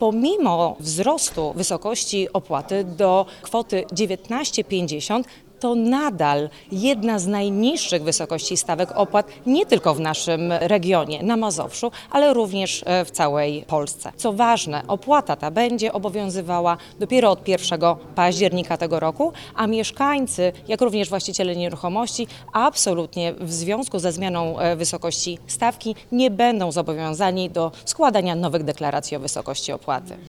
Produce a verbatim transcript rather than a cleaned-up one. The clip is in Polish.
Pomimo wzrostu wysokości opłaty do kwoty dziewiętnaście pięćdziesiąt, to nadal jedna z najniższych wysokości stawek opłat nie tylko w naszym regionie, na Mazowszu, ale również w całej Polsce. Co ważne, opłata ta będzie obowiązywała dopiero od pierwszego października tego roku, a mieszkańcy, jak również właściciele nieruchomości absolutnie w związku ze zmianą wysokości stawki nie będą zobowiązani do składania nowych deklaracji o wysokości opłaty.